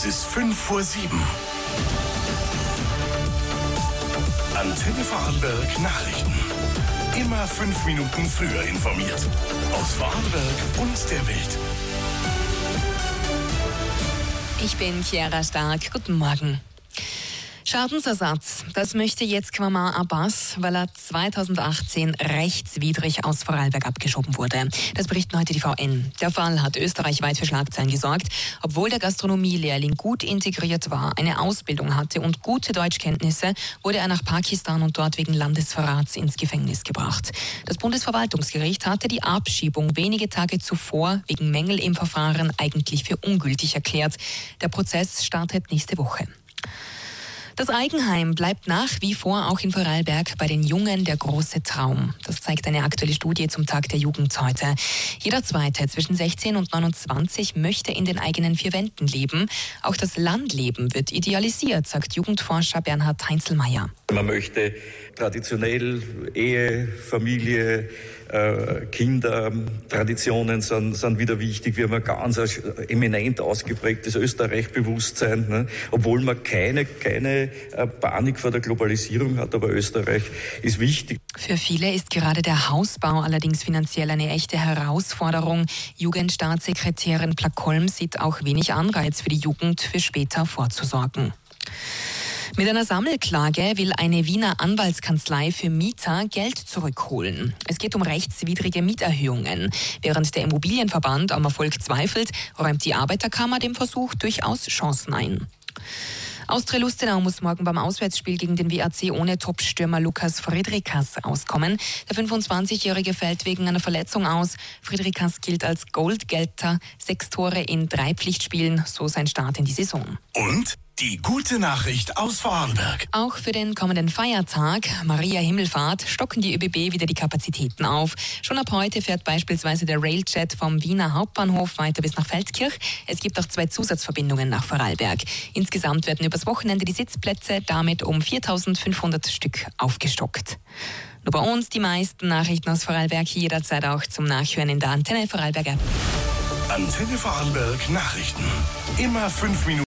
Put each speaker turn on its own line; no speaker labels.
Es ist 5:07 Antenne Vorarlberg Nachrichten. Immer 5 Minuten früher informiert. Aus Vorarlberg und der Welt.
Ich bin Chiara Stark. Guten Morgen. Schadensersatz, das möchte jetzt Qamar Abbas, weil er 2018 rechtswidrig aus Vorarlberg abgeschoben wurde. Das berichten heute die VN. Der Fall hat österreichweit für Schlagzeilen gesorgt. Obwohl der Gastronomielehrling gut integriert war, eine Ausbildung hatte und gute Deutschkenntnisse, wurde er nach Pakistan und dort wegen Landesverrats ins Gefängnis gebracht. Das Bundesverwaltungsgericht hatte die Abschiebung wenige Tage zuvor wegen Mängel im Verfahren eigentlich für ungültig erklärt. Der Prozess startet nächste Woche. Das Eigenheim bleibt nach wie vor auch in Vorarlberg bei den Jungen der große Traum. Das zeigt eine aktuelle Studie zum Tag der Jugend heute. Jeder Zweite zwischen 16 und 29 möchte in den eigenen 4 Wänden leben. Auch das Landleben wird idealisiert, sagt Jugendforscher Bernhard Heinzelmeier.
Man möchte traditionell Ehe, Familie, Kinder, Traditionen sind wieder wichtig. Wir haben ein ganz eminent ausgeprägtes Österreich-Bewusstsein, ne? Obwohl man keine Panik vor der Globalisierung hat, aber Österreich ist wichtig.
Für viele ist gerade der Hausbau allerdings finanziell eine echte Herausforderung. Jugendstaatssekretärin Plakolm sieht auch wenig Anreiz für die Jugend, für später vorzusorgen. Mit einer Sammelklage will eine Wiener Anwaltskanzlei für Mieter Geld zurückholen. Es geht um rechtswidrige Mieterhöhungen. Während der Immobilienverband am Erfolg zweifelt, räumt die Arbeiterkammer dem Versuch durchaus Chancen ein. Austria Lustenau muss morgen beim Auswärtsspiel gegen den WAC ohne Topstürmer Lukas Friedrichs auskommen. Der 25-Jährige fällt wegen einer Verletzung aus. Friedrichs gilt als Goldgelter, 6 Tore in 3 Pflichtspielen, so sein Start in die Saison.
Und die gute Nachricht aus Vorarlberg.
Auch für den kommenden Feiertag, Maria Himmelfahrt, stocken die ÖBB wieder die Kapazitäten auf. Schon ab heute fährt beispielsweise der Railjet vom Wiener Hauptbahnhof weiter bis nach Feldkirch. Es gibt auch 2 Zusatzverbindungen nach Vorarlberg. Insgesamt werden übers Wochenende die Sitzplätze damit um 4.500 Stück aufgestockt. Nur bei uns die meisten Nachrichten aus Vorarlberg jederzeit auch zum Nachhören in der Antenne Vorarlberg App.
Antenne Vorarlberg Nachrichten. Immer 5 Minuten.